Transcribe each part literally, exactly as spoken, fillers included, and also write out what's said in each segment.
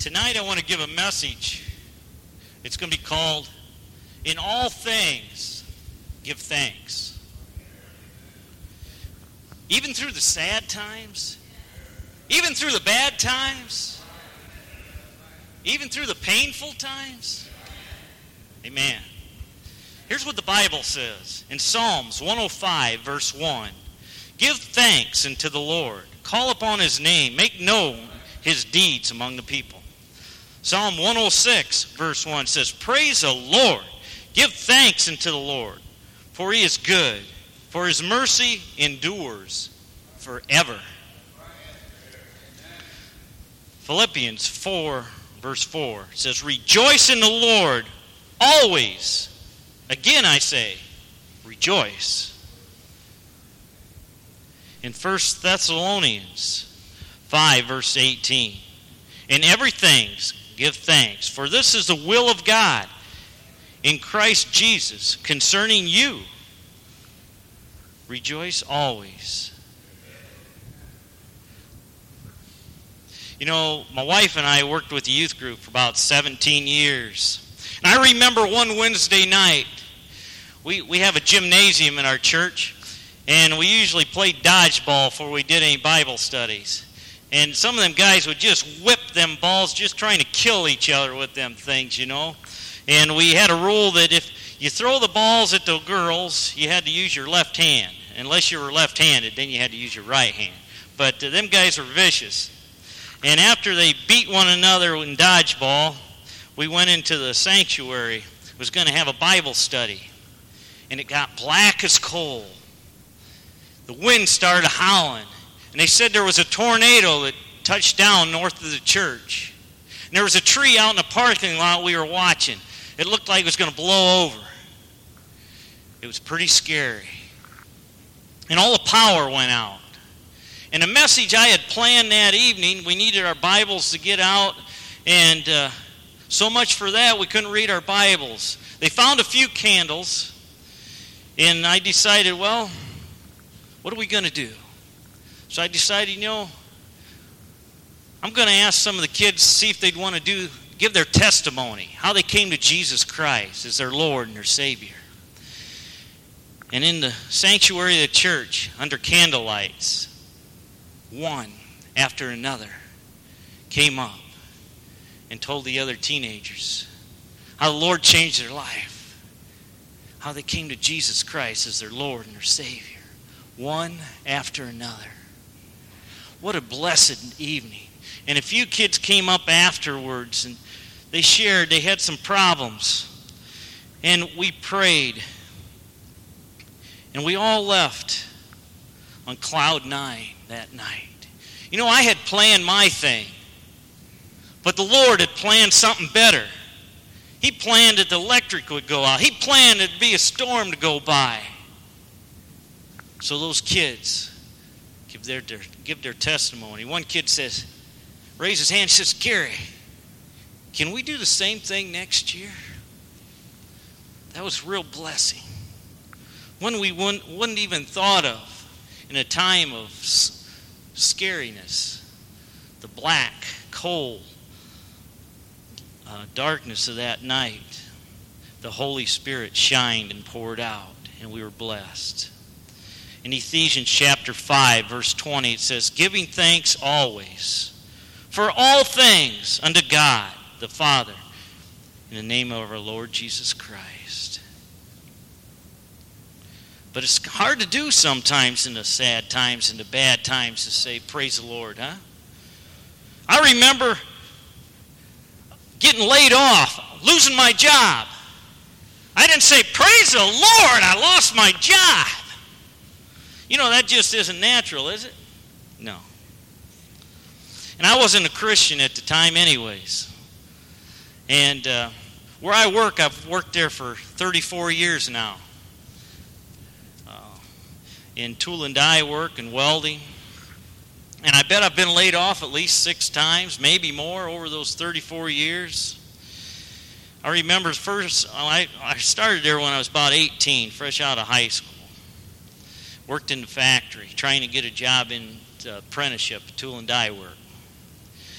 Tonight I want to give a message. It's going to be called, In All Things, Give Thanks. Even through the sad times, even through the bad times, even through the painful times. Amen. Here's what the Bible says in Psalms one oh five, verse one. Give thanks unto the Lord. Call upon his name. Make known his deeds among the people. Psalm one oh six, verse one says, Praise the Lord. Give thanks unto the Lord, for he is good, for his mercy endures forever. Philippians four, verse four says, Rejoice in the Lord always. Again I say, rejoice. In First Thessalonians five, verse eighteen, In everything give thanks, for this is the will of God in Christ Jesus concerning you. Rejoice always. You know, my wife and I worked with the youth group for about seventeen years. And I remember one Wednesday night, we, we have a gymnasium in our church, and we usually played dodgeball before we did any Bible studies. And some of them guys would just whip them balls, just trying to kill each other with them things, you know. And we had a rule that if you throw the balls at the girls, you had to use your left hand. Unless you were left-handed, then you had to use your right hand. But uh, them guys were vicious. And after they beat one another in dodgeball, we went into the sanctuary. It was going to have a Bible study. And it got black as coal. The wind started howling. And they said there was a tornado that touched down north of the church. And there was a tree out in the parking lot we were watching. It looked like it was going to blow over. It was pretty scary. And all the power went out. And the message I had planned that evening, we needed our Bibles to get out. And uh, so much for that, we couldn't read our Bibles. They found a few candles. And I decided, well, what are we going to do? So I decided, you know, I'm going to ask some of the kids to see if they'd want to do, give their testimony, how they came to Jesus Christ as their Lord and their Savior. And in the sanctuary of the church, under candlelights, one after another came up and told the other teenagers how the Lord changed their life, how they came to Jesus Christ as their Lord and their Savior, one after another. What a blessed evening. And a few kids came up afterwards and they shared, they had some problems. And we prayed. And we all left on cloud nine that night. You know, I had planned my thing. But the Lord had planned something better. He planned that the electric would go out. He planned it'd be a storm to go by. So those kids give their, their give their testimony. One kid says, raise his hand, says, Gary, can we do the same thing next year? That was a real blessing. One we wouldn't, wouldn't even thought of in a time of s- scariness. The black, cold uh, darkness of that night. The Holy Spirit shined and poured out, and we were blessed. In Ephesians chapter five, verse twenty, it says, Giving thanks always for all things unto God the Father, in the name of our Lord Jesus Christ. But it's hard to do sometimes in the sad times and the bad times to say, praise the Lord, huh? I remember getting laid off, losing my job. I didn't say, praise the Lord, I lost my job. You know, that just isn't natural, is it? No. And I wasn't a Christian at the time anyways. And uh, where I work, I've worked there for thirty-four years now. Uh, in tool and die work and welding. And I bet I've been laid off at least six times, maybe more, over those thirty-four years. I remember first, I, I started there when I was about eighteen, fresh out of high school. Worked in the factory, trying to get a job in uh, apprenticeship, tool and die work.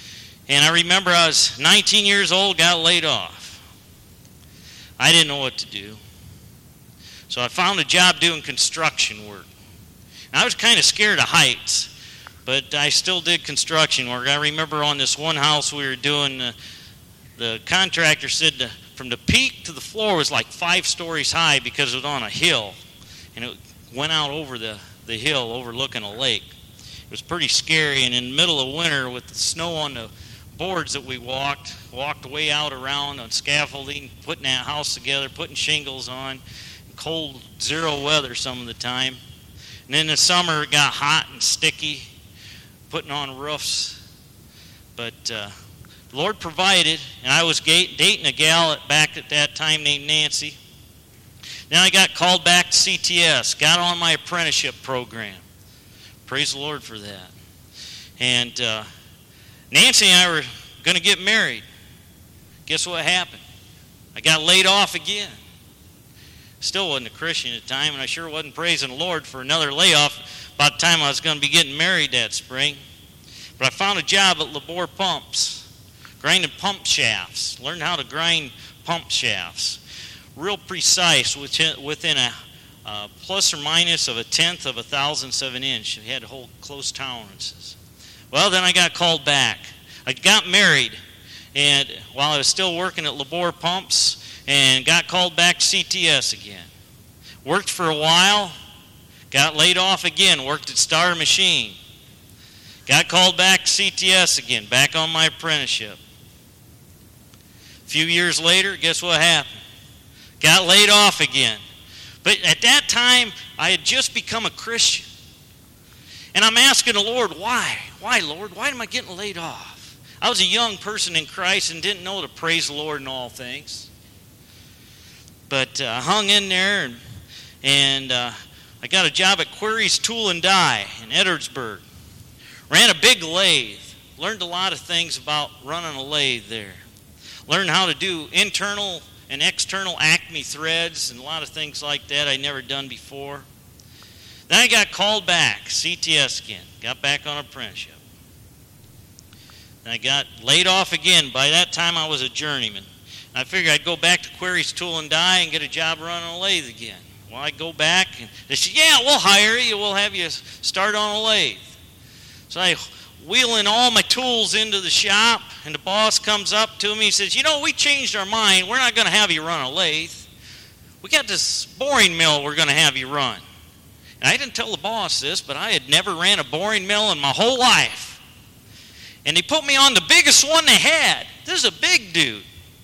And I remember I was nineteen years old, got laid off. I didn't know what to do. So I found a job doing construction work. And I was kind of scared of heights, but I still did construction work. I remember on this one house we were doing, uh, the contractor said the, from the peak to the floor was like five stories high because it was on a hill. And it went out over the, the hill overlooking a lake. It was pretty scary, and in the middle of winter with the snow on the boards that we walked, walked way out around on scaffolding, putting that house together, putting shingles on, cold zero weather some of the time. And then in the summer it got hot and sticky, putting on roofs. But uh, the Lord provided, and I was dating a gal at, back at that time named Nancy. Then I got called back to C T S, got on my apprenticeship program. Praise the Lord for that. And uh, Nancy and I were going to get married. Guess what happened? I got laid off again. Still wasn't a Christian at the time, and I sure wasn't praising the Lord for another layoff by the time I was going to be getting married that spring. But I found a job at Labor Pumps, grinding pump shafts. Learned how to grind pump shafts. Real precise, within a uh, plus or minus of a tenth of a thousandth of an inch. It had to hold close tolerances. Well, then I got called back. I got married, and while I was still working at Labor Pumps, and got called back to C T S again. Worked for a while, got laid off again, worked at Star Machine. Got called back to C T S again, back on my apprenticeship. A few years later, guess what happened? Got laid off again. But at that time, I had just become a Christian. And I'm asking the Lord, why? Why, Lord? Why am I getting laid off? I was a young person in Christ and didn't know to praise the Lord in all things. But I uh, hung in there, and, and uh, I got a job at Query's Tool and Die in Edwardsburg. Ran a big lathe. Learned a lot of things about running a lathe there. Learned how to do internal and external Acme threads and a lot of things like that I'd never done before. Then I got called back, C T S again. Got back on apprenticeship. Then I got laid off again. By that time I was a journeyman. I figured I'd go back to Query's Tool and Die and get a job running a lathe again. Well, I'd go back, and they said, yeah, we'll hire you. We'll have you start on a lathe. So I wheel in all my tools into the shop, and the boss comes up to me. He says, you know, we changed our mind. We're not going to have you run a lathe. We got this boring mill we're going to have you run. And I didn't tell the boss this, but I had never ran a boring mill in my whole life. And they put me on the biggest one they had. This is a big dude.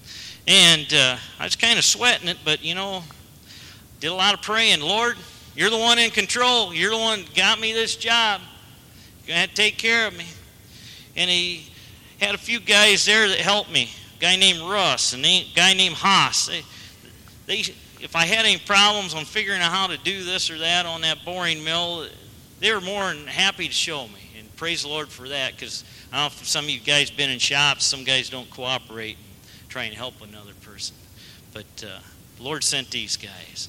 And uh, I was kind of sweating it, but, you know, did a lot of praying. Lord, you're the one in control. You're the one that got me this job. You're going to have to take care of me. And he had a few guys there that helped me. A guy named Russ and a guy named Haas. They, they, if I had any problems on figuring out how to do this or that on that boring mill, they were more than happy to show me. And praise the Lord for that, because I don't know if some of you guys been in shops. Some guys don't cooperate. Try and help another person. But uh, the Lord sent these guys.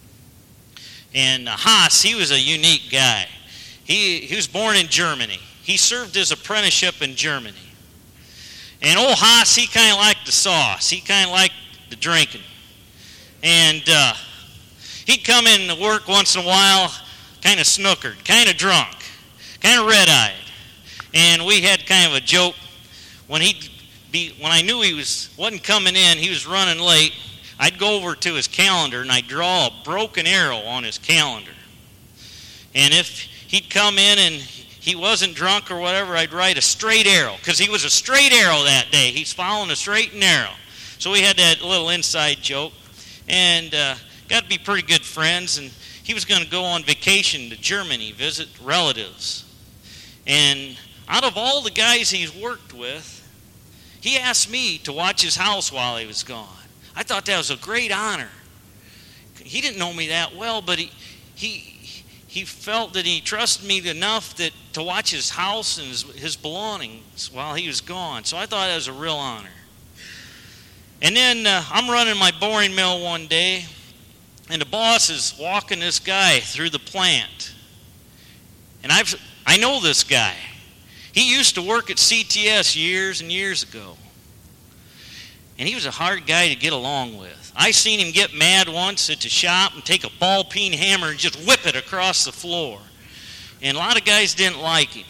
And uh, Haas, he was a unique guy. He, he was born in Germany. He served his apprenticeship in Germany. And old Haas, he kind of liked the sauce. He kind of liked the drinking. And uh, he'd come in to work once in a while, kind of snookered, kind of drunk, kind of red-eyed. And we had kind of a joke when he'd Be, when I knew he was, wasn't coming in, he was running late, I'd go over to his calendar and I'd draw a broken arrow on his calendar. And if he'd come in and he wasn't drunk or whatever, I'd write a straight arrow, because he was a straight arrow that day. He's following a straight and narrow. So we had that little inside joke, and uh, got to be pretty good friends. And he was going to go on vacation to Germany, visit relatives. And out of all the guys he's worked with, he asked me to watch his house while he was gone. I thought that was a great honor. He didn't know me that well, but he he he felt that he trusted me enough that to watch his house and his, his belongings while he was gone. So I thought that was a real honor. And then uh, I'm running my boring mill one day, and the boss is walking this guy through the plant. And I've I know this guy. He used to work at C T S years and years ago. And he was a hard guy to get along with. I seen him get mad once at the shop and take a ball-peen hammer and just whip it across the floor. And a lot of guys didn't like him.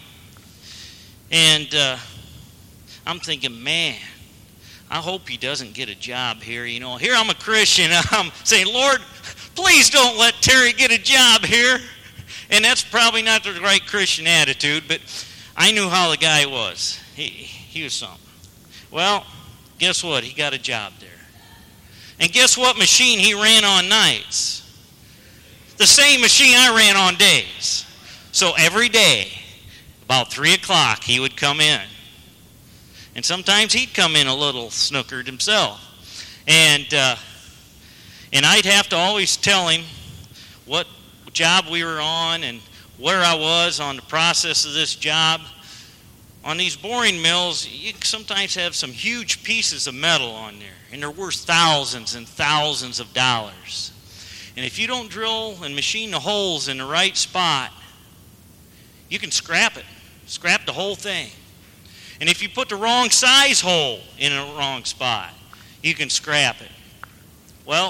And uh, I'm thinking, man, I hope he doesn't get a job here. You know, here I'm a Christian. I'm saying, Lord, please don't let Terry get a job here. And that's probably not the right Christian attitude, but I knew how the guy was. He, he was something. Well, guess what? He got a job there. And guess what machine he ran on nights? The same machine I ran on days. So every day, about three o'clock, he would come in. And sometimes he'd come in a little snookered himself. And uh, and I'd have to always tell him what job we were on and where I was on the process of this job. On these boring mills, you sometimes have some huge pieces of metal on there, and they're worth thousands and thousands of dollars. And if you don't drill and machine the holes in the right spot, you can scrap it, scrap the whole thing. And if you put the wrong size hole in a wrong spot, you can scrap it. Well,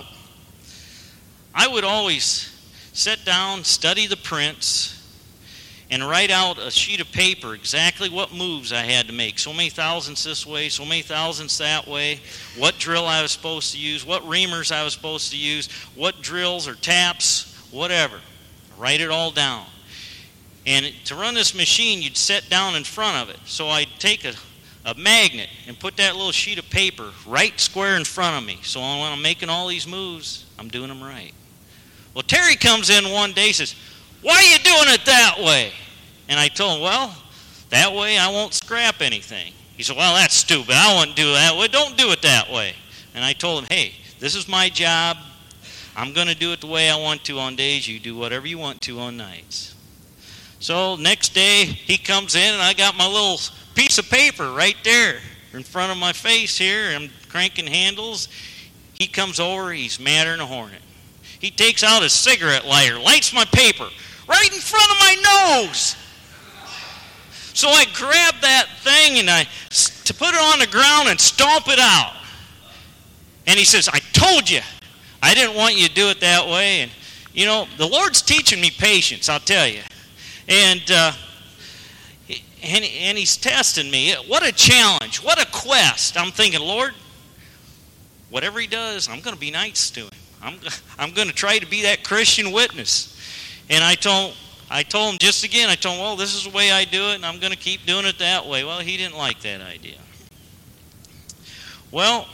I would always sit down, study the prints, and write out a sheet of paper exactly what moves I had to make. So many thousandths this way, so many thousandths that way, what drill I was supposed to use, what reamers I was supposed to use, what drills or taps, whatever. Write it all down. And to run this machine, you'd sit down in front of it. So I'd take a, a magnet and put that little sheet of paper right square in front of me. So when I'm making all these moves, I'm doing them right. Well, Terry comes in one day and says, "Why are you doing it that way?" And I told him, "Well, that way I won't scrap anything." He said, "Well, that's stupid. I wouldn't do it that way. Don't do it that way." And I told him, "Hey, this is my job. I'm going to do it the way I want to on days. You do whatever you want to on nights." So next day, he comes in, and I got my little piece of paper right there in front of my face here. I'm cranking handles. He comes over. He's madder than a hornet. He takes out his cigarette lighter, lights my paper right in front of my nose. So I grab that thing and I to put it on the ground and stomp it out. And he says, "I told you, I didn't want you to do it that way." And you know, the Lord's teaching me patience, I'll tell you. And uh, and and He's testing me. What a challenge! What a quest! I'm thinking, Lord, whatever He does, I'm going to be nice to Him. I'm I'm going to try to be that Christian witness. And I told I told him just again, I told him, well, this is the way I do it, and I'm going to keep doing it that way. Well, he didn't like that idea. Well,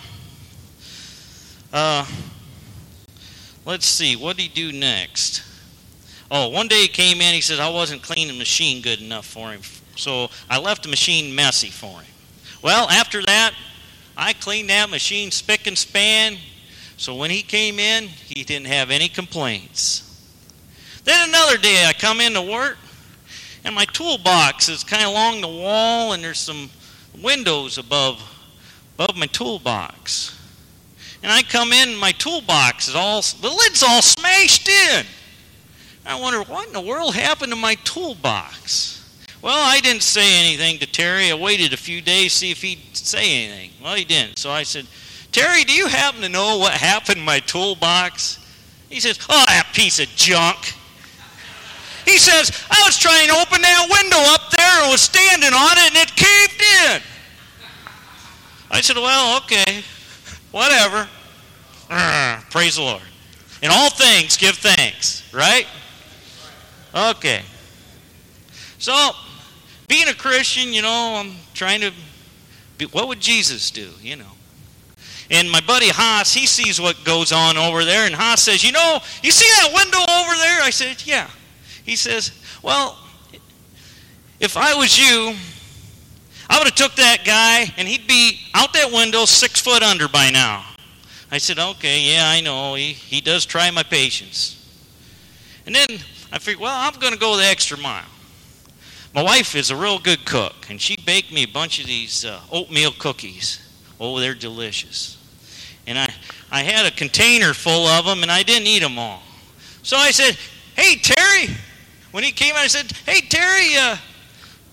uh, let's see, what did he do next? Oh, one day he came in, he said I wasn't cleaning the machine good enough for him, so I left the machine messy for him. Well, after that, I cleaned that machine spick and span. So when he came in, he didn't have any complaints. Then another day I come into work, and my toolbox is kind of along the wall, and there's some windows above, above my toolbox. And I come in, and my toolbox is all, the lid's all smashed in. I wonder, what in the world happened to my toolbox? Well, I didn't say anything to Terry. I waited a few days to see if he'd say anything. Well, he didn't. So I said, "Terry, do you happen to know what happened to my toolbox?" He says, "Oh, that piece of junk." He says, "I was trying to open that window up there and was standing on it and it caved in." I said, "Well, okay, whatever. Urgh, praise the Lord. In all things, give thanks," right? Okay. So, being a Christian, you know, I'm trying to be, what would Jesus do, you know? And my buddy Haas, he sees what goes on over there, and Haas says, "You know, you see that window over there?" I said, "Yeah." He says, "Well, if I was you, I would have took that guy, and he'd be out that window six foot under by now." I said, "Okay, yeah, I know. He, he does try my patience." And then I figured, well, I'm going to go the extra mile. My wife is a real good cook, and she baked me a bunch of these uh, oatmeal cookies. Oh, they're delicious. And I, I had a container full of them, and I didn't eat them all. So I said, "Hey, Terry." When he came in, I said, "Hey, Terry, uh,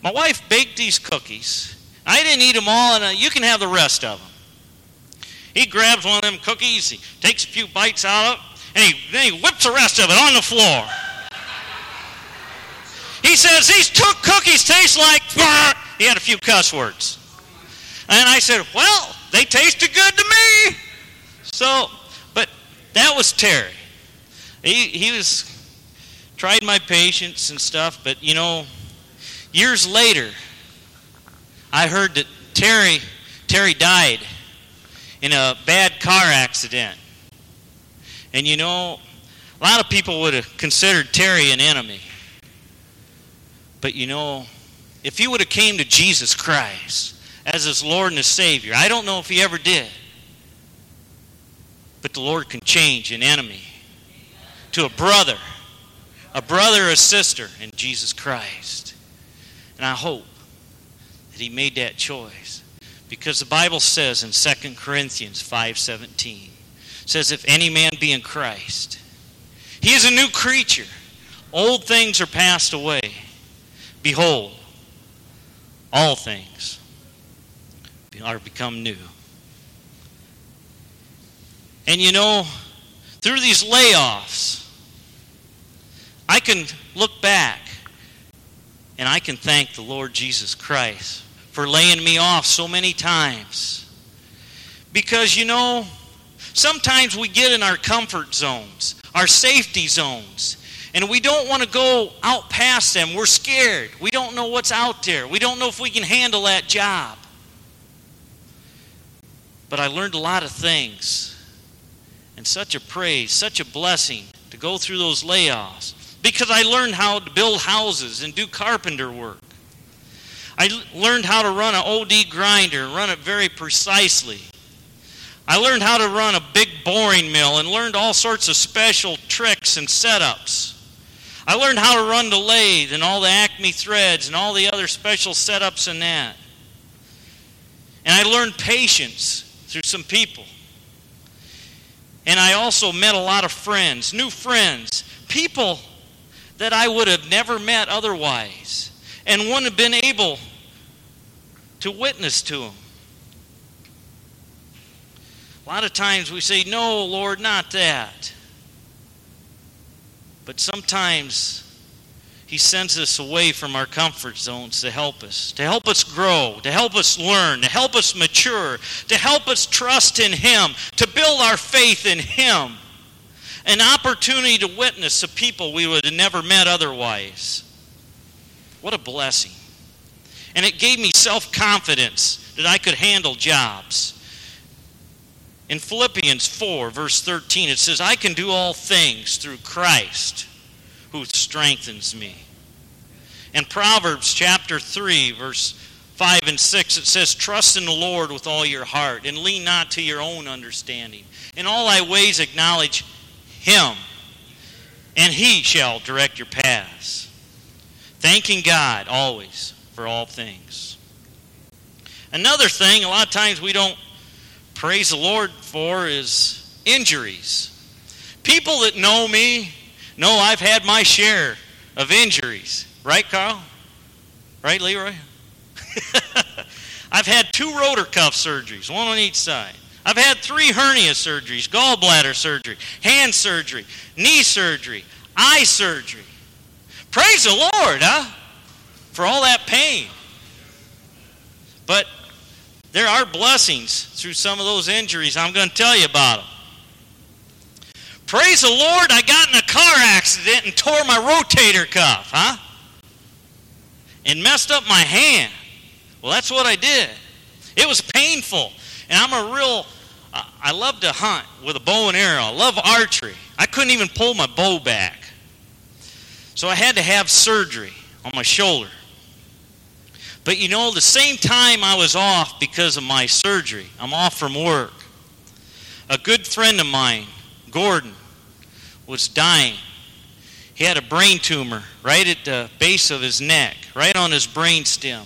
My wife baked these cookies. I didn't eat them all, and uh, you can have the rest of them. He grabs one of them cookies, he takes a few bites out of it, and he, then he whips the rest of it on the floor. He says, these two cookies taste like... He had a few cuss words. And I said, well, they tasted good to me. So, but that was Terry. He, he was, tried my patience and stuff, but you know, years later, I heard that Terry, Terry died in a bad car accident. And you know, a lot of people would have considered Terry an enemy. But you know, if he would have came to Jesus Christ as his Lord and his Savior, I don't know if he ever did, but the Lord can change an enemy to a brother, a brother or a sister in Jesus Christ. And I hope that he made that choice, because the Bible says in Second Corinthians five seventeen, says, if any man be in Christ, he is a new creature. Old things are passed away. Behold, all things are become new. And you know, through these layoffs, I can look back and I can thank the Lord Jesus Christ for laying me off so many times. Because you know, sometimes we get in our comfort zones, our safety zones, and we don't want to go out past them. We're scared. We don't know what's out there. We don't know if we can handle that job. But I learned a lot of things. And such a praise, such a blessing to go through those layoffs. Because I learned how to build houses and do carpenter work. I learned how to run an O D grinder and run it very precisely. I learned how to run a big boring mill and learned all sorts of special tricks and setups. I learned how to run the lathe and all the Acme threads and all the other special setups in that. And I learned patience through some people. And I also met a lot of friends, new friends, people that I would have never met otherwise and wouldn't have been able to witness to them. A lot of times we say, no, Lord, not that. But sometimes he sends us away from our comfort zones to help us, to help us grow, to help us learn, to help us mature, to help us trust in him, to build our faith in him. An opportunity to witness to people we would have never met otherwise. What a blessing. And it gave me self-confidence that I could handle jobs. In Philippians four, verse thirteen, it says, I can do all things through Christ who strengthens me. In Proverbs chapter three, verse five and six, it says, trust in the Lord with all your heart and lean not to your own understanding. In all thy ways acknowledge him, and he shall direct your paths. Thanking God always for all things. Another thing, a lot of times we don't praise the Lord for is injuries. People that know me know I've had my share of injuries. Right, Carl? Right, Leroy? I've had two rotor cuff surgeries, one on each side. I've had three hernia surgeries, gallbladder surgery, hand surgery, knee surgery, eye surgery. Praise the Lord, huh? For all that pain. But there are blessings through some of those injuries. I'm going to tell you about them. Praise the Lord, I got in a car accident and tore my rotator cuff, huh? And messed up my hand. Well, that's what I did. It was painful. And I'm a real, uh, I love to hunt with a bow and arrow. I love archery. I couldn't even pull my bow back. So I had to have surgery on my shoulder. But you know, the same time I was off because of my surgery, I'm off from work, a good friend of mine, Gordon, was dying. He had a brain tumor right at the base of his neck, right on his brain stem.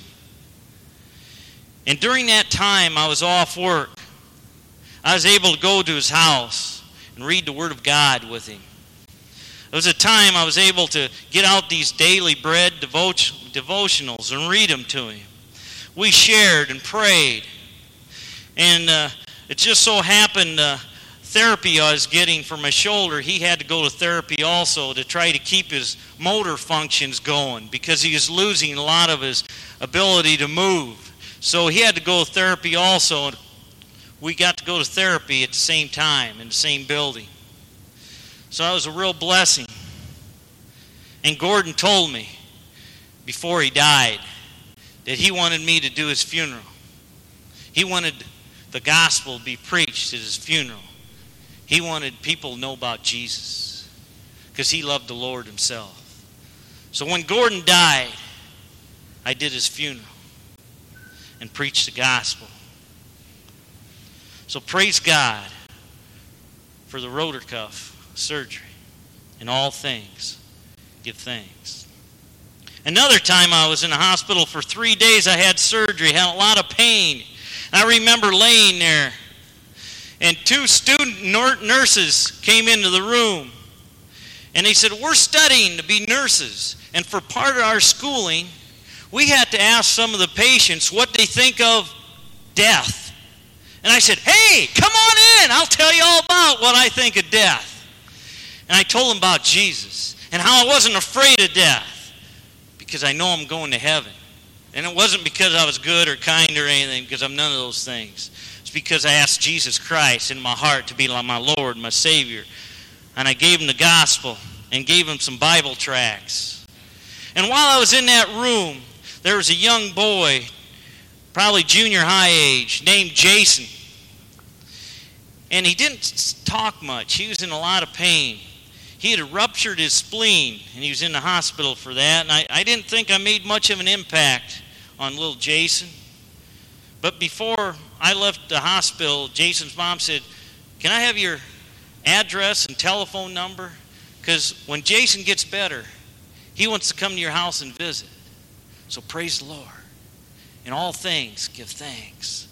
And during that time I was off work, I was able to go to his house and read the Word of God with him. There was a time I was able to get out these daily bread devo- devotionals and read them to him. We shared and prayed. And uh, it just so happened uh, therapy I was getting for my shoulder, he had to go to therapy also to try to keep his motor functions going because he was losing a lot of his ability to move. So he had to go to therapy also. And we got to go to therapy at the same time in the same building. So that was a real blessing. And Gordon told me before he died that he wanted me to do his funeral. He wanted the gospel to be preached at his funeral. He wanted people to know about Jesus because he loved the Lord himself. So when Gordon died, I did his funeral and preached the gospel. So praise God for the rotor cuff surgery. In all things, give thanks. Another time I was in the hospital for three days. I had surgery, had a lot of pain. And I remember laying there, and two student nurses came into the room. And they said, we're studying to be nurses. And for part of our schooling, we had to ask some of the patients what they think of death. And I said, hey, come on in. I'll tell you all about what I think of death. And I told them about Jesus and how I wasn't afraid of death because I know I'm going to heaven. And it wasn't because I was good or kind or anything, because I'm none of those things. It's because I asked Jesus Christ in my heart to be like my Lord, my Savior. And I gave him the gospel and gave him some Bible tracts. And while I was in that room, there was a young boy, probably junior high age, named Jason. And he didn't talk much. He was in a lot of pain. He had ruptured his spleen, and he was in the hospital for that. And I, I didn't think I made much of an impact on little Jason. But before I left the hospital, Jason's mom said, can I have your address and telephone number? Because when Jason gets better, he wants to come to your house and visit. So praise the Lord. In all things, give thanks.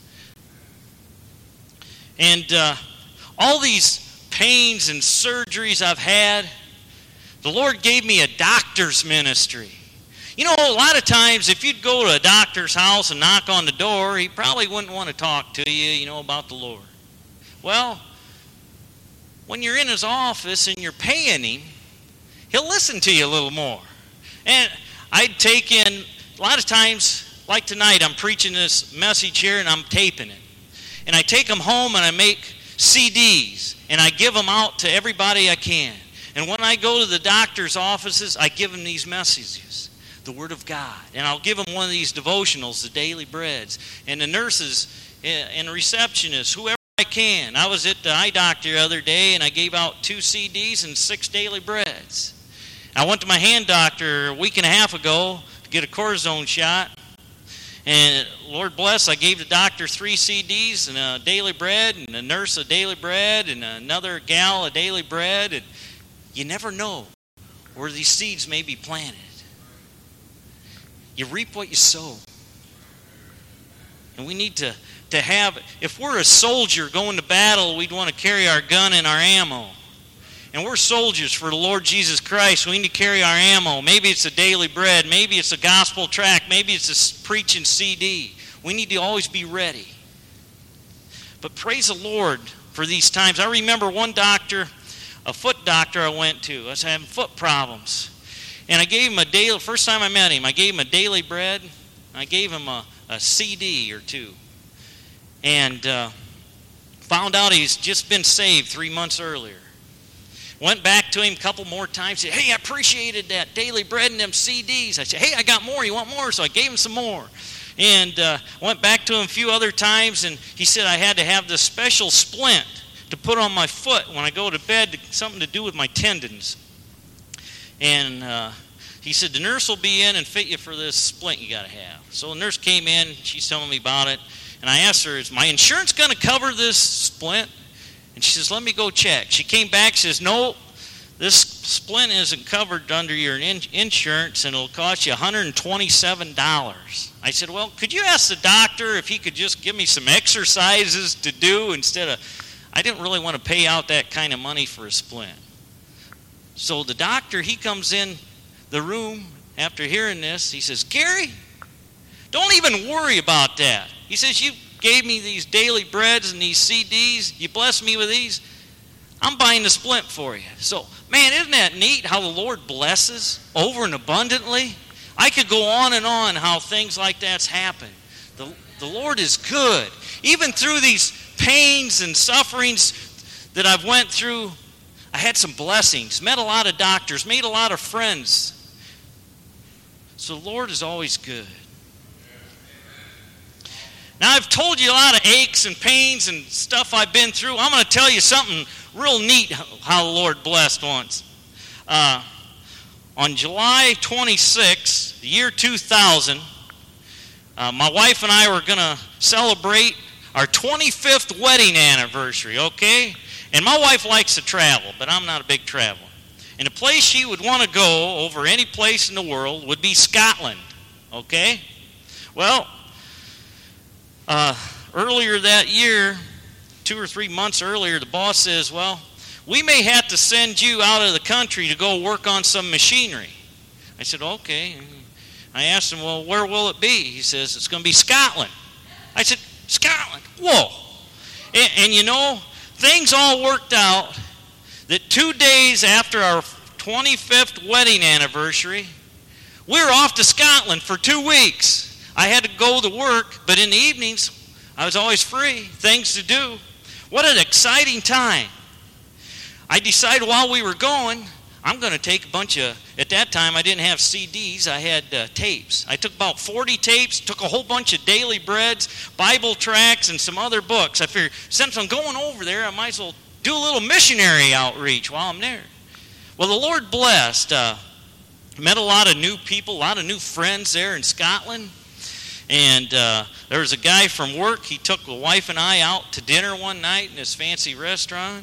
And uh, all these pains and surgeries I've had, the Lord gave me a doctor's ministry. You know, a lot of times if you'd go to a doctor's house and knock on the door, he probably wouldn't want to talk to you, you know, about the Lord. Well, when you're in his office and you're paying him, he'll listen to you a little more. And I'd take in, a lot of times, like tonight, I'm preaching this message here and I'm taping it. And I take them home and I make C Ds and I give them out to everybody I can. And when I go to the doctor's offices, I give them these messages, the Word of God. And I'll give them one of these devotionals, the Daily Breads. And the nurses and receptionists, whoever I can. I was at the eye doctor the other day and I gave out two C Ds and six Daily Breads. I went to my hand doctor a week and a half ago to get a cortisone shot. And Lord bless, I gave the doctor three C Ds and a Daily Bread, and a nurse a Daily Bread, and another gal a Daily Bread. And you never know where these seeds may be planted. You reap what you sow. And we need to, to have, if we're a soldier going to battle, we'd want to carry our gun and our ammo. And we're soldiers for the Lord Jesus Christ. We need to carry our ammo. Maybe it's a Daily Bread. Maybe it's a gospel tract. Maybe it's a preaching C D. We need to always be ready. But praise the Lord for these times. I remember one doctor, a foot doctor I went to. I was having foot problems. And I gave him a daily, first time I met him, I gave him a Daily Bread. I gave him a, a C D or two. And uh, found out he's just been saved three months earlier. Went back to him a couple more times. Said, hey, I appreciated that Daily Bread and them C Ds. I said, hey, I got more. You want more? So I gave him some more. And uh, went back to him a few other times, and he said I had to have this special splint to put on my foot when I go to bed, to, something to do with my tendons. And uh, he said, the nurse will be in and fit you for this splint you got to have. So the nurse came in. She's telling me about it. And I asked her, is my insurance going to cover this splint? And she says, let me go check. She came back and says, no, this splint isn't covered under your in- insurance, and it'll cost you one hundred twenty-seven dollars. I said, well, could you ask the doctor if he could just give me some exercises to do instead of, I didn't really want to pay out that kind of money for a splint. So the doctor, he comes in the room after hearing this. He says, Gary, don't even worry about that. He says, you gave me these daily breads and these C Ds. You blessed me with these. I'm buying the splint for you. So, man, isn't that neat how the Lord blesses over and abundantly? I could go on and on how things like that's happened. The, the Lord is good. Even through these pains and sufferings that I've went through, I had some blessings, met a lot of doctors, made a lot of friends. So the Lord is always good. Now, I've told you a lot of aches and pains and stuff I've been through. I'm going to tell you something real neat how the Lord blessed once. Uh, on July twenty-sixth, the year two thousand, uh, my wife and I were going to celebrate our twenty-fifth wedding anniversary, okay? And my wife likes to travel, but I'm not a big traveler. And the place she would want to go over any place in the world would be Scotland, okay? Well, uh, earlier that year, two or three months earlier, the boss says, well, we may have to send you out of the country to go work on some machinery. I said, okay. I asked him, well, where will it be? He says, it's going to be Scotland. I said, Scotland? Whoa. And, and you know, things all worked out that two days after our twenty-fifth wedding anniversary, we were off to Scotland for two weeks. I had to go to work, but in the evenings, I was always free, things to do. What an exciting time. I decided while we were going, I'm going to take a bunch of, at that time I didn't have C Ds, I had uh, tapes. I took about forty tapes, took a whole bunch of daily breads, Bible tracts, and some other books. I figured, since I'm going over there, I might as well do a little missionary outreach while I'm there. Well, the Lord blessed. Uh, met a lot of new people, a lot of new friends there in Scotland. And uh, there was a guy from work. He took the wife and I out to dinner one night in this fancy restaurant.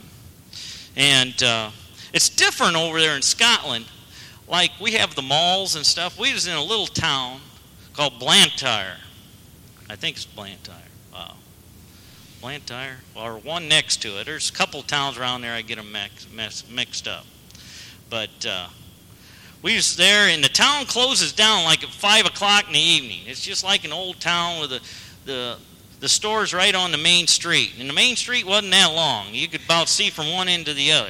And uh, it's different over there in Scotland. Like, we have the malls and stuff. We was in a little town called Blantyre. I think it's Blantyre. Wow. Blantyre, or one next to it. There's a couple towns around there I get them mix, mix, mixed up. But uh, we was there, and the town closes down like at five o'clock in the evening. It's just like an old town with the, the, the stores right on the main street. And the main street wasn't that long. You could about see from one end to the other.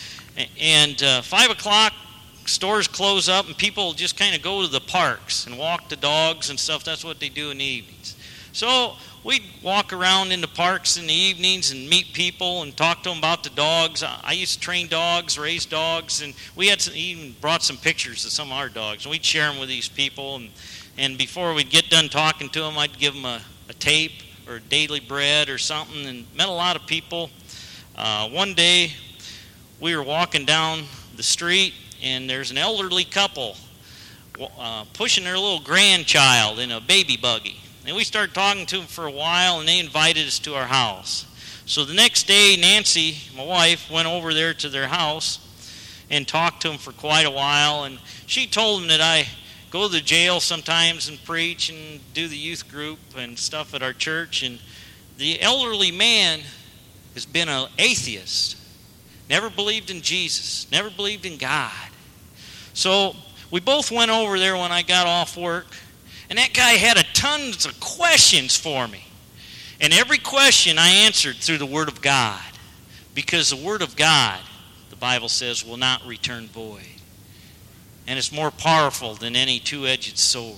And uh, five o'clock, stores close up, and people just kind of go to the parks and walk the dogs and stuff. That's what they do in the evenings. So we'd walk around in the parks in the evenings and meet people and talk to them about the dogs. I used to train dogs, raise dogs, and we had some, even brought some pictures of some of our dogs. And we'd share them with these people. And, and before we'd get done talking to them, I'd give them a, a tape or a daily bread or something, and met a lot of people. Uh, one day, we were walking down the street, and there's an elderly couple uh, pushing their little grandchild in a baby buggy. And we started talking to them for a while, and they invited us to our house. So the next day, Nancy, my wife, went over there to their house and talked to them for quite a while. And she told them that I go to the jail sometimes and preach and do the youth group and stuff at our church. And the elderly man has been an atheist. Never believed in Jesus. Never believed in God. So we both went over there when I got off work. And that guy had a tons of questions for me. And every question I answered through the Word of God. Because the Word of God, the Bible says, will not return void. And it's more powerful than any two-edged sword.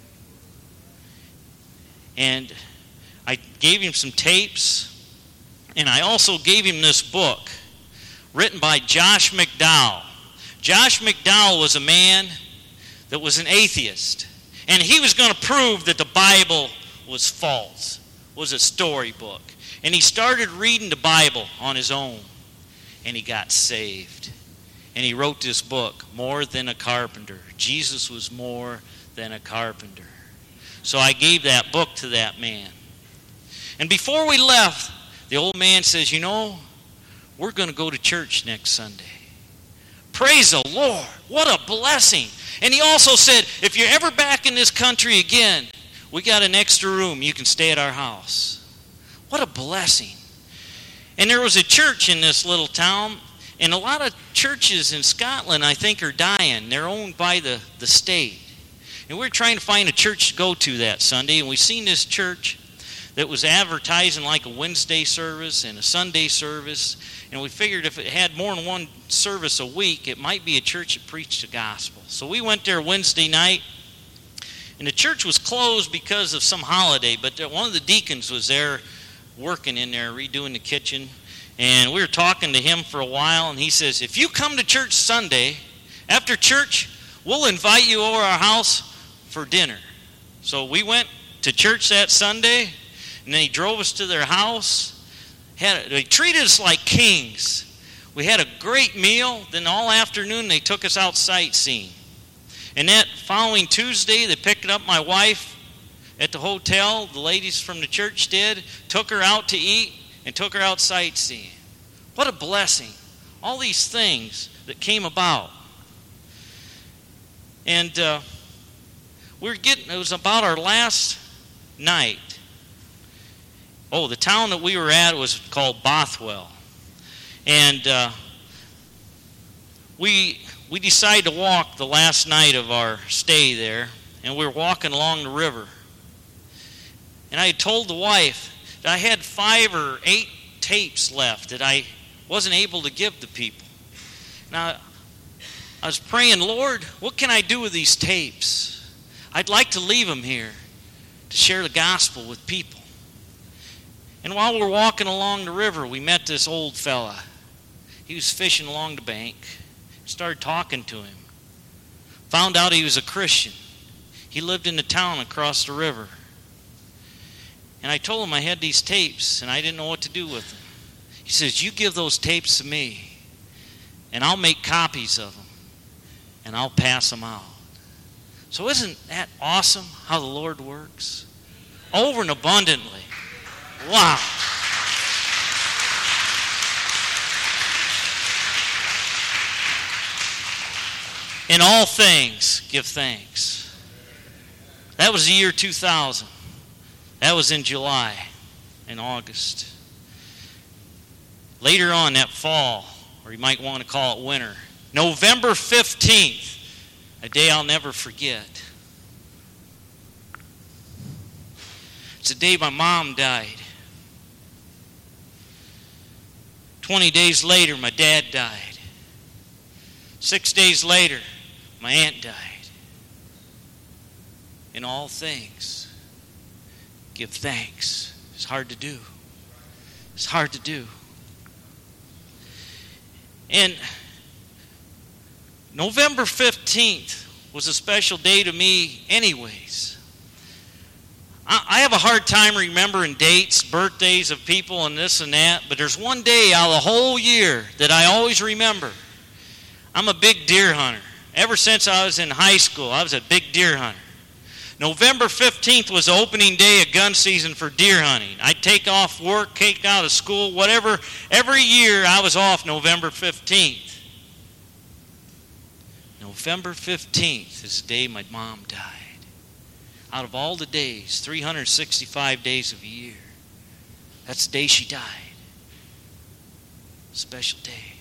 And I gave him some tapes. And I also gave him this book written by Josh McDowell. Josh McDowell was a man that was an atheist. And he was going to prove that the Bible was false, was a storybook. And he started reading the Bible on his own. And he got saved. And he wrote this book, More Than a Carpenter. Jesus was more than a carpenter. So I gave that book to that man. And before we left, the old man says, you know, we're going to go to church next Sunday. Praise the Lord. What a blessing. And he also said, if you're ever back in this country again, we got an extra room. You can stay at our house. What a blessing. And there was a church in this little town, And a lot of churches in Scotland, I think, are dying. They're owned by the, the state. And we're trying to find a church to go to that Sunday, and we seen this church that was advertising like a Wednesday service and a Sunday service, and we figured if it had more than one service a week, it might be a church that preached the gospel. So we went there Wednesday night, and the church was closed because of some holiday, but one of the deacons was there working in there, redoing the kitchen, and we were talking to him for a while, and he says, if you come to church Sunday, after church, we'll invite you over our house for dinner. So we went to church that Sunday, and then he drove us to their house. Had, they treated us like kings. We had a great meal. Then all afternoon they took us out sightseeing. And that following Tuesday, they picked up my wife at the hotel. The ladies from the church did. Took her out to eat and took her out sightseeing. What a blessing. All these things that came about. And uh, we were getting, it was about our last night. Oh, the town that we were at was called Bothwell. And uh, we we decided to walk the last night of our stay there. And we were walking along the river. And I had told the wife that I had five or eight tapes left that I wasn't able to give to people. Now, I was praying, Lord, what can I do with these tapes? I'd like to leave them here to share the gospel with people. And while we're walking along the river, we met this old fella. He was fishing along the bank. Started talking to him. Found out he was a Christian. He lived in the town across the river. And I told him I had these tapes, and I didn't know what to do with them. He says, you give those tapes to me, and I'll make copies of them, and I'll pass them out. So isn't that awesome how the Lord works? Over and abundantly. Wow. In all things, give thanks. That was the year two thousand. That was in July and August. Later on that fall, or you might want to call it winter, November fifteenth, a day I'll never forget. It's the day my mom died. Twenty days later, my dad died. Six days later, my aunt died. In all things, give thanks. It's hard to do. It's hard to do. And November fifteenth was a special day to me anyways. I have a hard time remembering dates, birthdays of people and this and that, but there's one day out of the whole year that I always remember. I'm a big deer hunter. Ever since I was in high school, I was a big deer hunter. November fifteenth was the opening day of gun season for deer hunting. I'd take off work, take out of school, whatever. Every year I was off November fifteenth. November fifteenth is the day my mom died. Out of all the days, three hundred sixty-five days of a year, that's the day she died. Special day.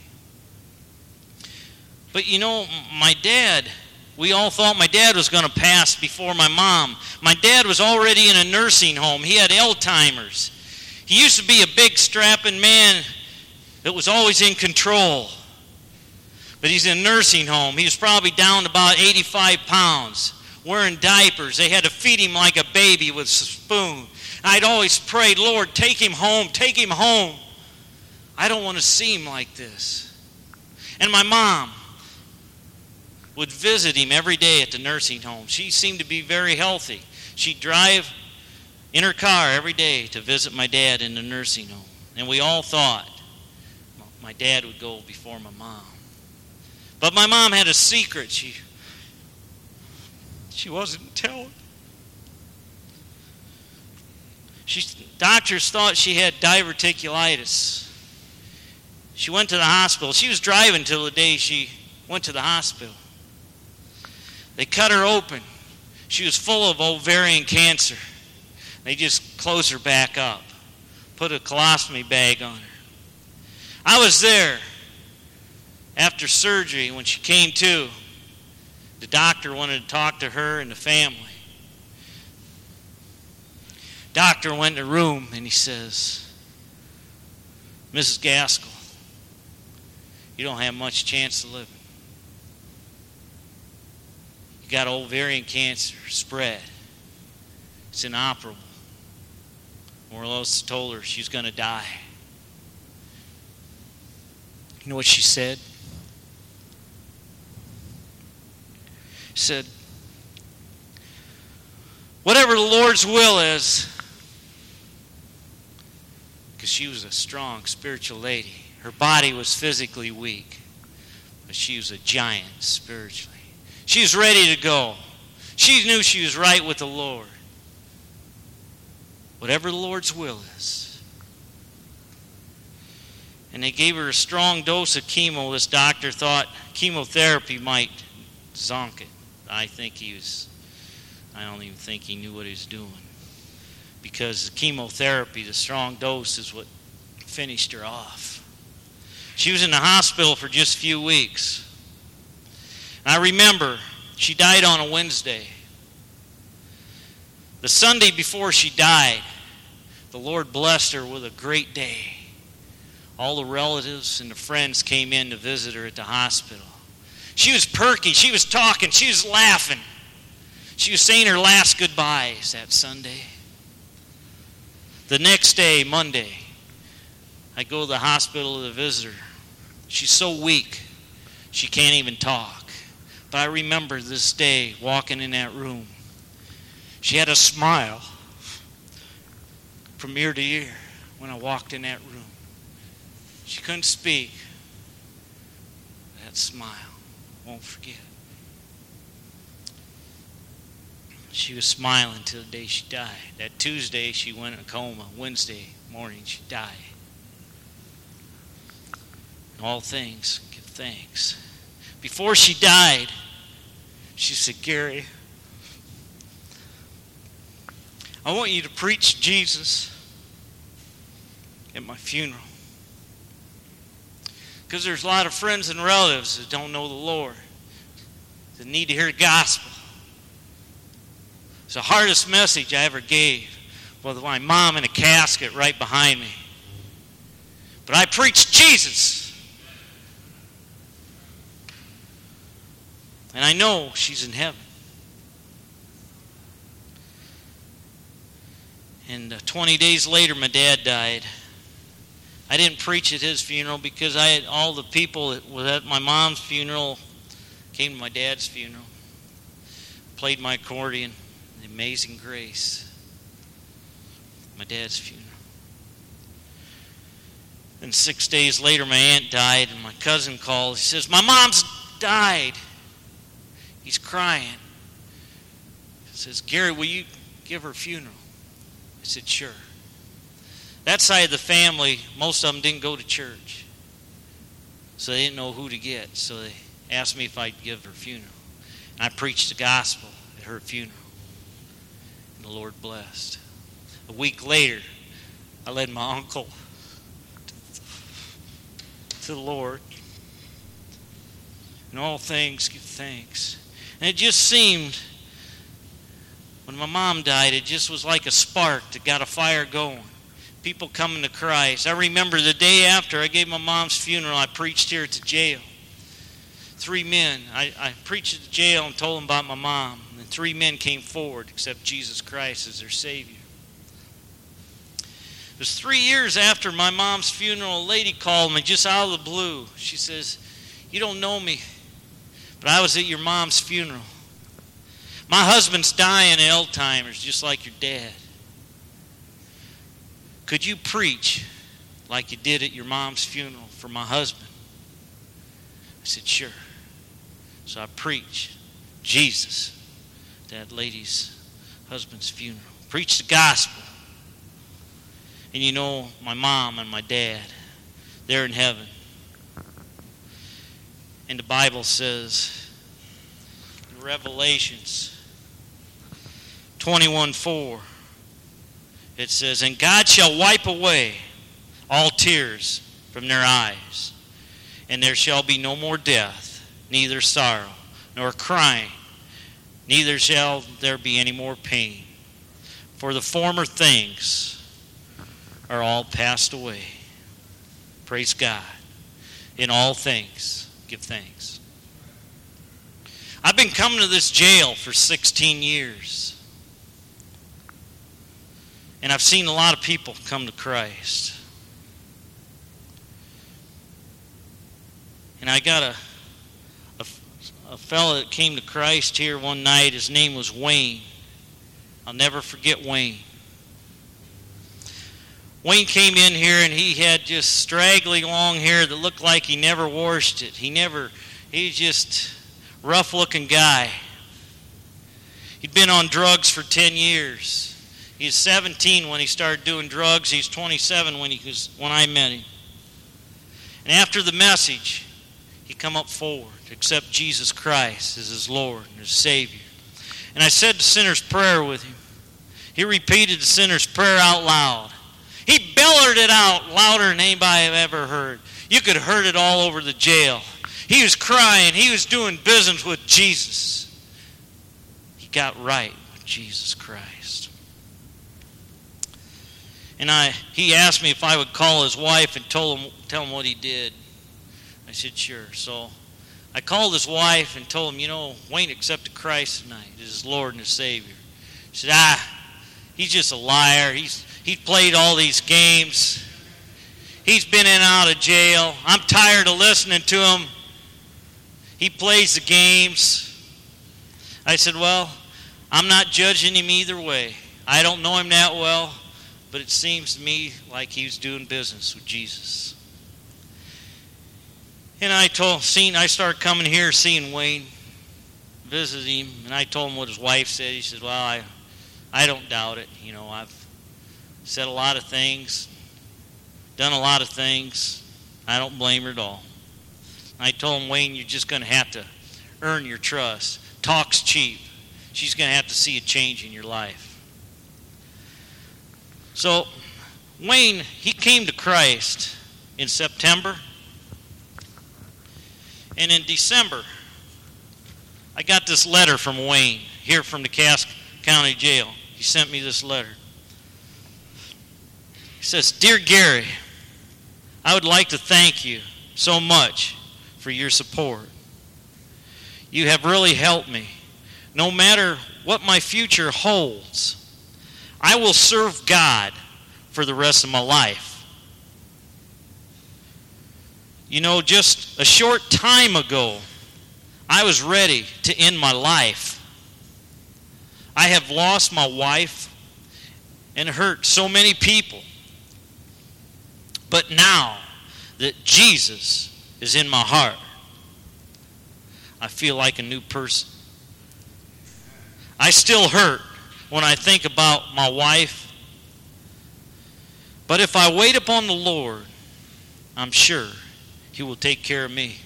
But you know, my dad, we all thought my dad was going to pass before my mom. My dad was already in a nursing home. He had Alzheimer's. He used to be a big strapping man that was always in control. But he's in a nursing home. He was probably down to about eighty-five pounds. Wearing diapers. They had to feed him like a baby with a spoon. I'd always prayed, Lord, take him home, take him home. I don't want to see him like this. And my mom would visit him every day at the nursing home. She seemed to be very healthy. She'd drive in her car every day to visit my dad in the nursing home. And we all thought my dad would go before my mom. But my mom had a secret. She She wasn't telling. She, doctors thought she had diverticulitis. She went to the hospital. She was driving till the day she went to the hospital. They cut her open. She was full of ovarian cancer. They just closed her back up, put a colostomy bag on her. I was there After surgery, when she came to, the doctor wanted to talk to her and the family. Doctor went in the room and he says, Missus Gaskell, you don't have much chance of living. You got ovarian cancer spread. It's inoperable. More or less told her she's going to die. You know what she said? She said, whatever the Lord's will is, because she was a strong spiritual lady. Her body was physically weak, but she was a giant spiritually. She was ready to go. She knew she was right with the Lord. Whatever the Lord's will is. And they gave her a strong dose of chemo. This doctor thought chemotherapy might zonk it. I think he was, I don't even think he knew what he was doing. Because the chemotherapy, the strong dose, is what finished her off. She was in the hospital for just a few weeks. And I remember she died on a Wednesday. The Sunday before she died, the Lord blessed her with a great day. All the relatives and the friends came in to visit her at the hospital. She was perky. She was talking. She was laughing. She was saying her last goodbyes that Sunday. The next day, Monday, I go to the hospital to visit her. She's so weak, she can't even talk. But I remember this day walking in that room. She had a smile from ear to ear when I walked in that room. She couldn't speak. That smile, won't forget. She was smiling till the day she died. That Tuesday, she went in a coma. Wednesday morning, she died. In all things, give thanks. Before she died, she said, Gary, I want you to preach Jesus at my funeral. Because there's a lot of friends and relatives that don't know the Lord, that need to hear the gospel. It's the hardest message I ever gave with my mom in a casket right behind me. But I preached Jesus. And I know she's in heaven. And uh, twenty days later, my dad died. I didn't preach at his funeral because I had all the people that were at my mom's funeral came to my dad's funeral. Played my accordion. Amazing Grace. My dad's funeral. And six days later, my aunt died, and my cousin called. He says, my mom's died. He's crying. He says, Gary, will you give her a funeral? I said, sure. That side of the family, most of them didn't go to church. So they didn't know who to get. So they asked me if I'd give her a funeral. And I preached the gospel at her funeral. And the Lord blessed. A week later, I led my uncle to the Lord. In all things, give thanks. And it just seemed, when my mom died, it just was like a spark that got a fire going. People coming to Christ. I remember the day after I gave my mom's funeral, I preached here at the jail. Three men. I, I preached at the jail and told them about my mom. And three men came forward, accept Jesus Christ as their Savior. It was three years after my mom's funeral, a lady called me just out of the blue. She says, you don't know me, but I was at your mom's funeral. My husband's dying of Alzheimer's, just like your dad. Could you preach like you did at your mom's funeral for my husband? I said, sure. So I preached Jesus at that lady's husband's funeral. Preached the gospel. And you know, my mom and my dad, they're in heaven. And the Bible says in Revelations twenty-one four, it says, and God shall wipe away all tears from their eyes, And there shall be no more death, neither sorrow, nor crying, neither shall there be any more pain. For the former things are all passed away. Praise God. In all things, give thanks. I've been coming to this jail for sixteen years. And I've seen a lot of people come to Christ. And I got a, a, a fellow that came to Christ here one night. His name was Wayne. I'll never forget Wayne. Wayne came in here and he had just straggly long hair that looked like he never washed it. He never, he was just a rough-looking guy. He'd been on drugs for ten years. He was seventeen when he started doing drugs. He's twenty-seven when he was when I met him. And after the message, he come up forward to accept Jesus Christ as his Lord and his Savior. And I said the sinner's prayer with him. He repeated the sinner's prayer out loud. He bellered it out louder than anybody I've ever heard. You could have heard it all over the jail. He was crying. He was doing business with Jesus. He got right with Jesus Christ. And I, he asked me if I would call his wife and told him, tell him what he did. I said, sure. So I called his wife and told him, you know, Wayne accepted Christ tonight as his Lord and his Savior. She said, ah, he's just a liar. He's he's played all these games. He's been in and out of jail. I'm tired of listening to him. He plays the games. I said, well, I'm not judging him either way. I don't know him that well. But it seems to me like he was doing business with Jesus. And I told, seen, I started coming here, seeing Wayne, visiting him, and I told him what his wife said. He said, well, I, I don't doubt it. You know, I've said a lot of things, done a lot of things. I don't blame her at all. I told him, Wayne, you're just going to have to earn your trust. Talk's cheap. She's going to have to see a change in your life. So, Wayne, he came to Christ in September. And in December, I got this letter from Wayne, here from the Cass County Jail. He sent me this letter. He says, Dear Gary, I would like to thank you so much for your support. You have really helped me. No matter what my future holds, I will serve God for the rest of my life. You know, just a short time ago, I was ready to end my life. I have lost my wife and hurt so many people. But now that Jesus is in my heart, I feel like a new person. I still hurt when I think about my wife. But if I wait upon the Lord, I'm sure He will take care of me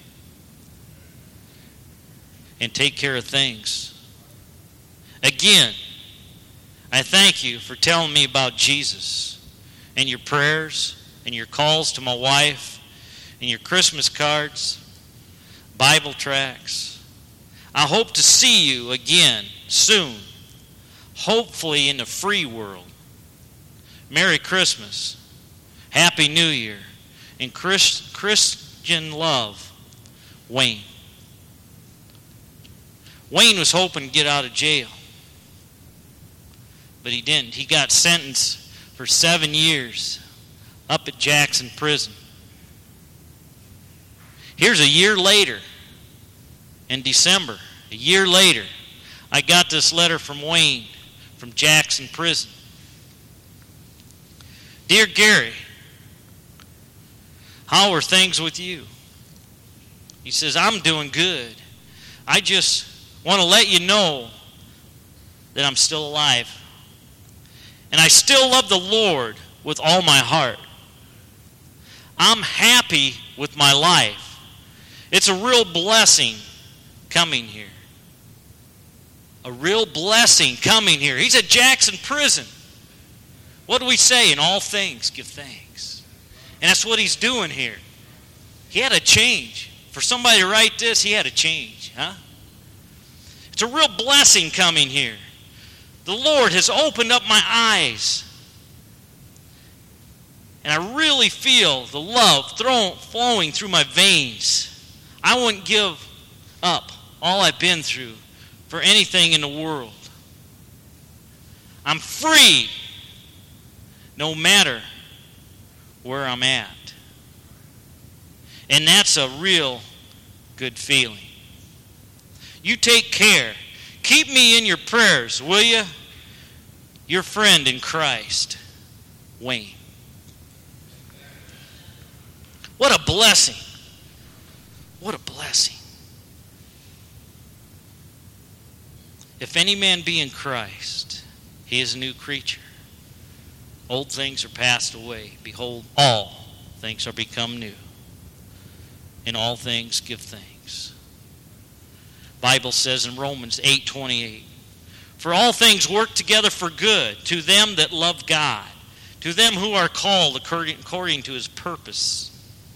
and take care of things. Again, I thank you for telling me about Jesus and your prayers and your calls to my wife and your Christmas cards, Bible tracts. I hope to see you again soon, hopefully in the free world. Merry Christmas, Happy New Year, and Chris, Christian love, Wayne. Wayne was hoping to get out of jail, but he didn't. He got sentenced for seven years up at Jackson Prison. Here's a year later, in December, a year later, I got this letter from Wayne from Jackson Prison. Dear Gary, how are things with you? He says, I'm doing good. I just want to let you know that I'm still alive. And I still love the Lord with all my heart. I'm happy with my life. It's a real blessing coming here. A real blessing coming here. He's at Jackson Prison. What do we say? In all things, give thanks. And that's what he's doing here. He had to change. For somebody to write this, he had to change, huh? It's a real blessing coming here. The Lord has opened up my eyes. And I really feel the love thrown, flowing through my veins. I wouldn't give up all I've been through for anything in the world. I'm free no matter where I'm at. And that's a real good feeling. You take care. Keep me in your prayers, will you? Your friend in Christ, Wayne. What a blessing. What a blessing. If any man be in Christ, he is a new creature. Old things are passed away. Behold, all things are become new. In all things give thanks. Bible says in Romans eight twenty-eight, for all things work together for good to them that love God, to them who are called according, according to his purpose.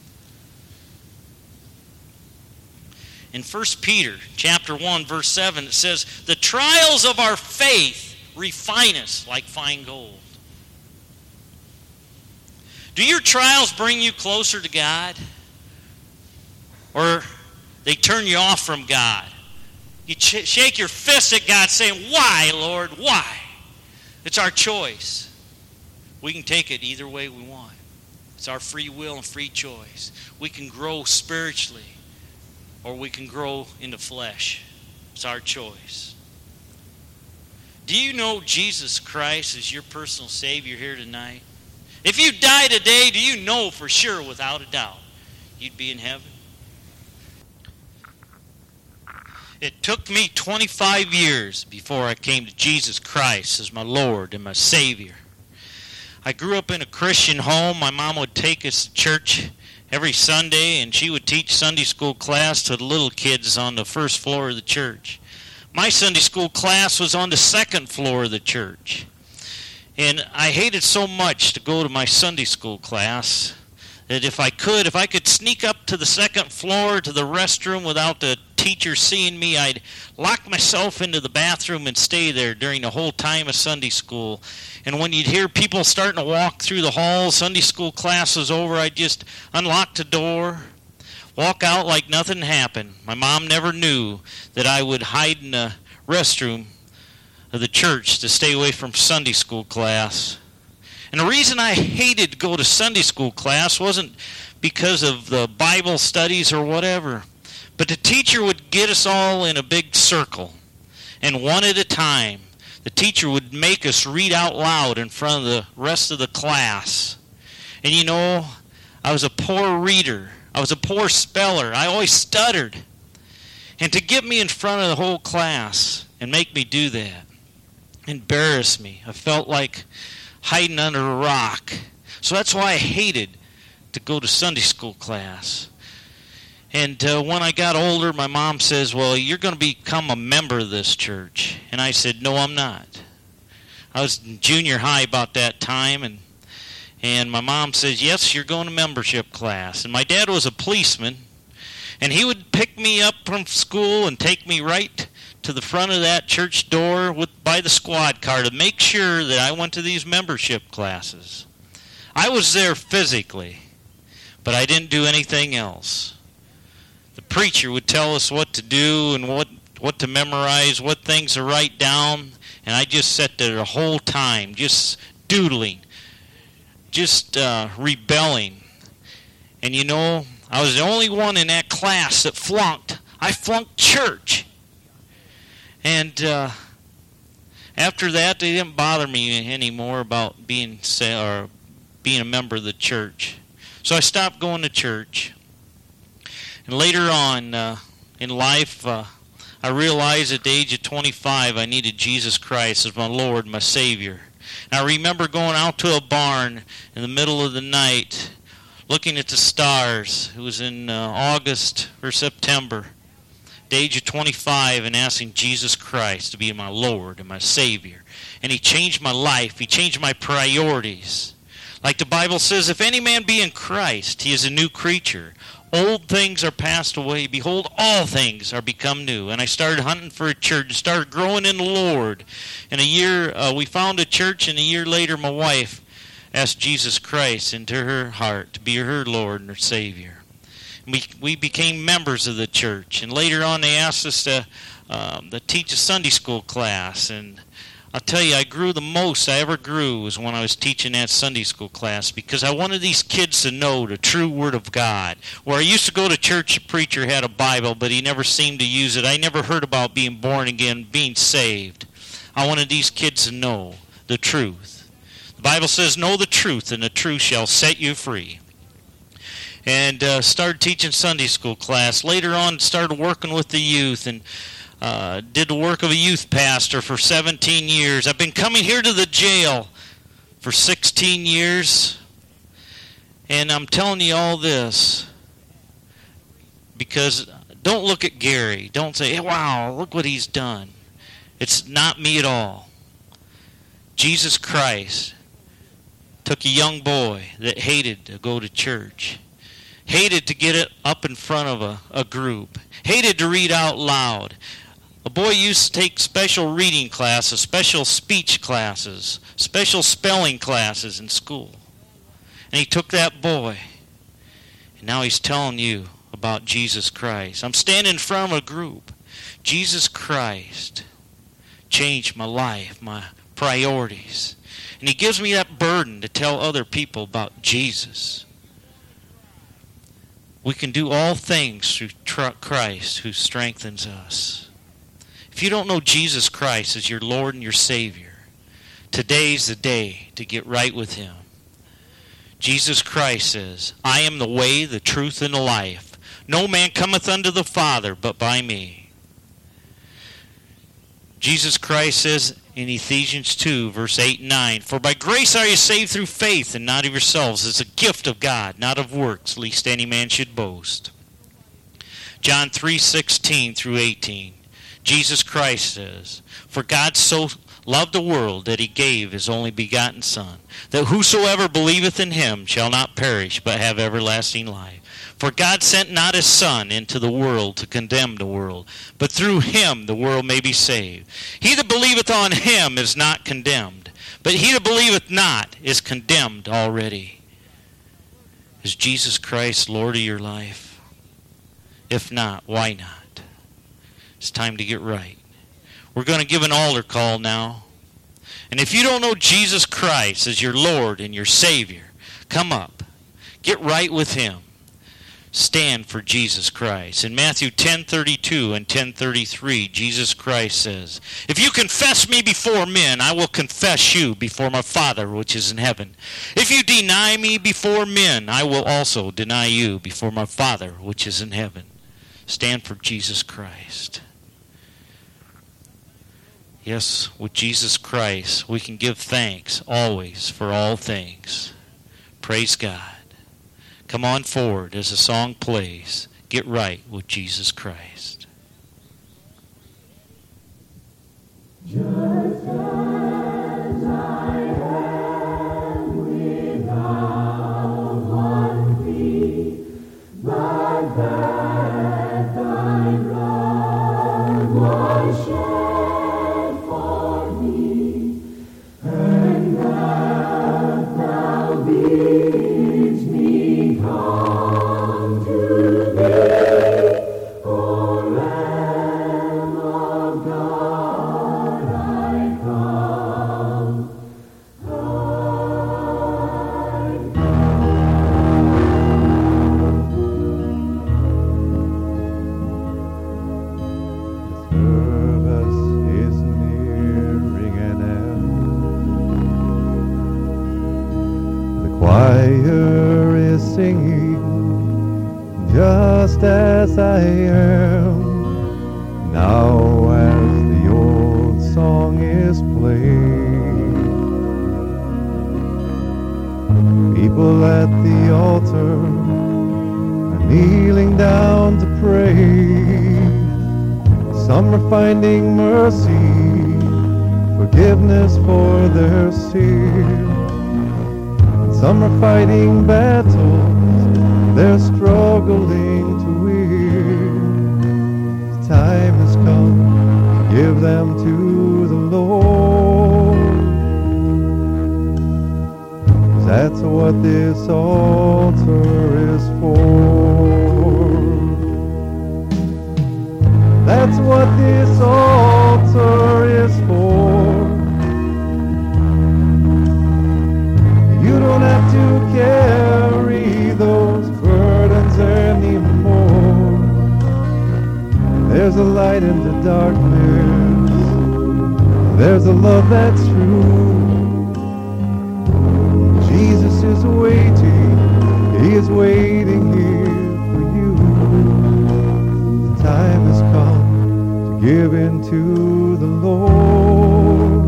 In First Peter chapter one, verse seven, it says, the trials of our faith refine us like fine gold. Do your trials bring you closer to God? Or they turn you off from God? You ch- shake your fist at God saying, why, Lord, why? It's our choice. We can take it either way we want. It's our free will and free choice. We can grow spiritually, or we can grow in the flesh. It's our choice. Do you know Jesus Christ is your personal Savior here tonight? If you die today, do you know for sure, without a doubt, you'd be in heaven? It took me twenty-five years before I came to Jesus Christ as my Lord and my Savior. I grew up in a Christian home. My mom would take us to church every Sunday, and she would teach Sunday school class to the little kids on the first floor of the church. My Sunday school class was on the second floor of the church. And I hated so much to go to my Sunday school class that if I could, if I could sneak up to the second floor to the restroom without the teacher seeing me, I'd lock myself into the bathroom and stay there during the whole time of Sunday school. And when you'd hear people starting to walk through the halls, Sunday school class was over, I'd just unlock the door, walk out like nothing happened. My mom never knew that I would hide in the restroom of the church to stay away from Sunday school class. And the reason I hated to go to Sunday school class wasn't because of the Bible studies or whatever, but the teacher would get us all in a big circle, and one at a time, the teacher would make us read out loud in front of the rest of the class. And you know, I was a poor reader. I was a poor speller. I always stuttered. And to get me in front of the whole class and make me do that embarrassed me. I felt like hiding under a rock. So that's why I hated to go to Sunday school class. And uh, when I got older, my mom says, well, you're going to become a member of this church. And I said, no, I'm not. I was in junior high about that time, and and my mom says, yes, you're going to membership class. And my dad was a policeman, and he would pick me up from school and take me right to the front of that church door with by the squad car to make sure that I went to these membership classes. I was there physically, but I didn't do anything else. The preacher would tell us what to do and what, what to memorize, what things to write down, and I just sat there the whole time, just doodling, just uh, rebelling. And you know, I was the only one in that class that flunked. I flunked church. And uh, after that, they didn't bother me anymore about being or being a member of the church. So I stopped going to church. And later on uh, in life, uh, I realized at the age of twenty-five I needed Jesus Christ as my Lord, my Savior. And I remember going out to a barn in the middle of the night, looking at the stars. It was in uh, August or September, at the age of twenty-five, and asking Jesus Christ to be my Lord and my Savior. And He changed my life. He changed my priorities. Like the Bible says, if any man be in Christ, he is a new creature. Old things are passed away. Behold, all things are become new. And I started hunting for a church, started growing in the Lord. In a year, uh, we found a church, and a year later, my wife asked Jesus Christ into her heart to be her Lord and her Savior. And we we became members of the church. And later on, they asked us to, um, to teach a Sunday school class. And I'll tell you, I grew the most I ever grew was when I was teaching that Sunday school class, because I wanted these kids to know the true Word of God. Where I used to go to church, the preacher had a Bible, but he never seemed to use it. I never heard about being born again, being saved. I wanted these kids to know the truth. The Bible says, know the truth, and the truth shall set you free. And uh, started teaching Sunday school class. Later on, started working with the youth, and Uh, did the work of a youth pastor for seventeen years. I've been coming here to the jail for sixteen years. And I'm telling you all this because don't look at Gary. Don't say, hey, wow, look what he's done. It's not me at all. Jesus Christ took a young boy that hated to go to church, hated to get it up in front of a, a group, hated to read out loud. A boy used to take special reading classes, special speech classes, special spelling classes in school. And he took that boy, and now he's telling you about Jesus Christ. I'm standing in front of a group. Jesus Christ changed my life, my priorities. And he gives me that burden to tell other people about Jesus. We can do all things through Christ who strengthens us. If you don't know Jesus Christ as your Lord and your Savior, today's the day to get right with Him. Jesus Christ says, I am the way, the truth, and the life. No man cometh unto the Father but by me. Jesus Christ says in Ephesians two, verse eight and nine, for by grace are you saved through faith, and not of yourselves. It's a gift of God, not of works, lest any man should boast. John three sixteen through eighteen. Jesus Christ says, for God so loved the world that he gave his only begotten Son, that whosoever believeth in him shall not perish, but have everlasting life. For God sent not his Son into the world to condemn the world, but through him the world may be saved. He that believeth on him is not condemned, but he that believeth not is condemned already. Is Jesus Christ Lord of your life? If not, why not? It's time to get right. We're going to give an altar call now. And if you don't know Jesus Christ as your Lord and your Savior, come up. Get right with Him. Stand for Jesus Christ. In Matthew ten thirty-two and ten thirty-three, Jesus Christ says, if you confess me before men, I will confess you before my Father which is in heaven. If you deny me before men, I will also deny you before my Father which is in heaven. Stand for Jesus Christ. Yes, with Jesus Christ, we can give thanks always for all things. Praise God. Come on forward as the song plays. Get right with Jesus Christ. Just as I am without one plea, but that thy blood was shed for me, and that thou bids me come to thee, O Lamb of God, I come, I choir is singing, just as I am, now as the old song is played. People at the altar are kneeling down to pray. Some are finding mercy, forgiveness for their sin. Some are fighting battles they're struggling to hear. The time has come to give them to the Lord. That's what this altar is for. That's what this altar is for. You don't have to carry those burdens anymore. There's a light in the darkness. There's a love that's true. Jesus is waiting. He is waiting here for you. The time has come to give in to the Lord.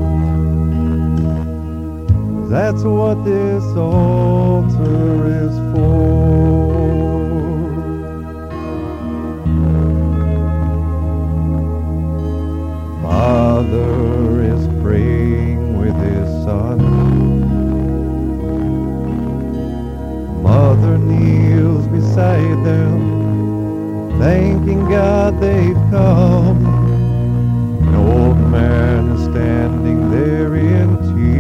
That's what this altar is for. Father is praying with his son. Mother kneels beside them, thanking God they've come. An old man is standing there in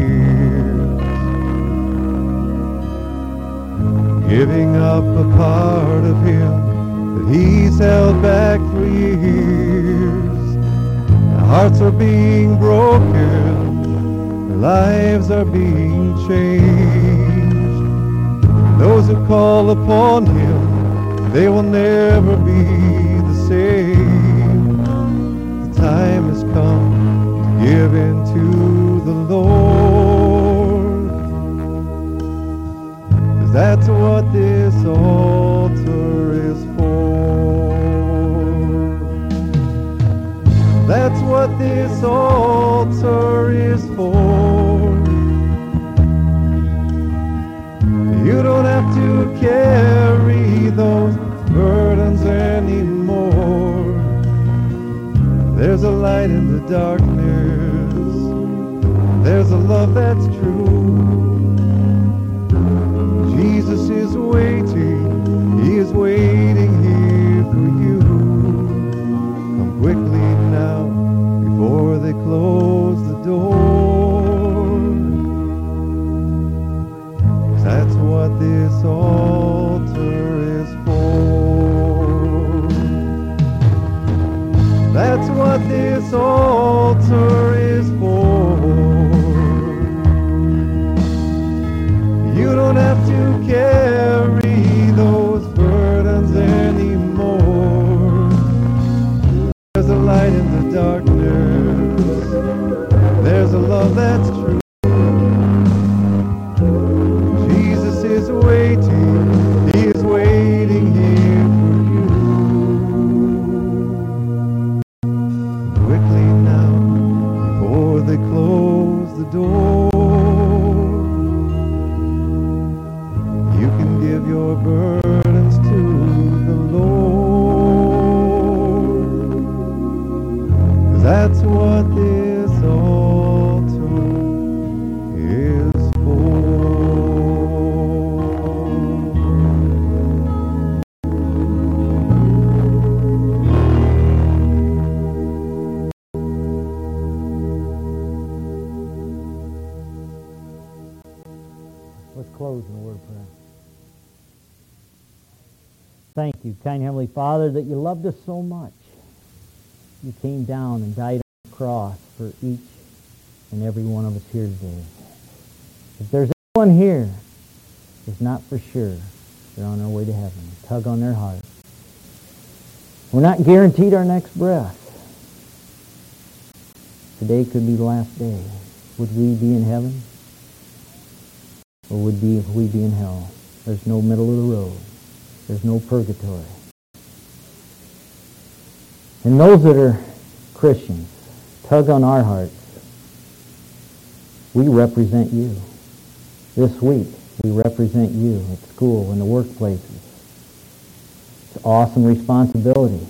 tears, giving up a part of him that he's held back for years. Their hearts are being broken, their lives are being changed. Those who call upon him, they will never be the same. The time has come to give in to the Lord. 'Cause that's what this altar is for. That's what this altar is for. You don't have to carry those burdens anymore. There's a light in the darkness. There's a love that's true. Jesus is waiting. He is waiting here for you. Come quickly now before they close the door. That's what this altar is for. That's what this altar is for. You don't have to carry those burdens anymore. There's a light in the darkness. There's a love that's true. Is waiting, he is waiting here for you. Quickly now, before they close the door, you can give your burdens to the Lord. 'Cause that's what this altar is for. Close in a word of prayer. Thank you, kind Heavenly Father, that you loved us so much. You came down and died on the cross for each and every one of us here today. If there's anyone here who's not for sure they're on their way to heaven, tug on their heart. We're not guaranteed our next breath. Today could be the last day. Would we be in heaven? Or would be if we be in hell? There's no middle of the road. There's no purgatory. And those that are Christians, tug on our hearts. We represent you. This week, we represent you at school, in the workplaces. It's an awesome responsibility.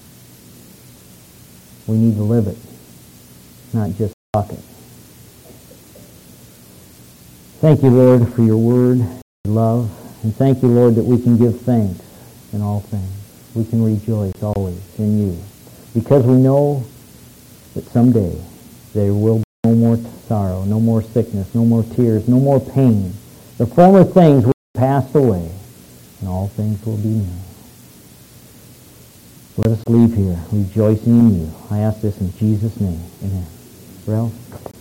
We need to live it, not just talk it. Thank you, Lord, for your word, your love, And thank you, Lord, that we can give thanks in all things. We can rejoice always in you. Because we know that someday there will be no more sorrow, no more sickness, no more tears, no more pain. The former things will pass away, and all things will be new. Let us leave here rejoicing in you. I ask this in Jesus' name. Amen. Ralph?